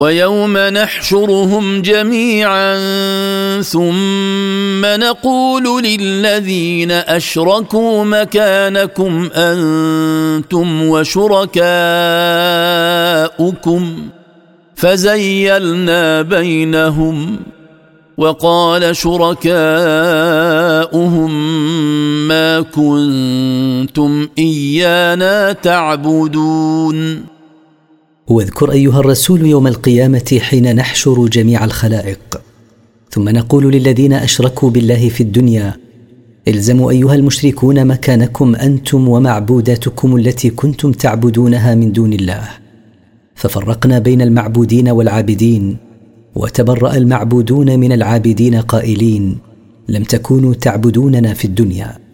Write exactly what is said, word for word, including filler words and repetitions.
ويوم نحشرهم جميعا ثم نقول للذين أشركوا مكانكم أنتم وشركاؤكم فزيلنا بينهم وقال شركاؤهم ما كنتم إيانا تعبدون. واذكر أيها الرسول يوم القيامة حين نحشر جميع الخلائق ثم نقول للذين أشركوا بالله في الدنيا الزموا أيها المشركون مكانكم أنتم ومعبوداتكم التي كنتم تعبدونها من دون الله، ففرقنا بين المعبودين والعابدين وتبرأ المعبودون من العابدين قائلين لم تكونوا تعبدوننا في الدنيا.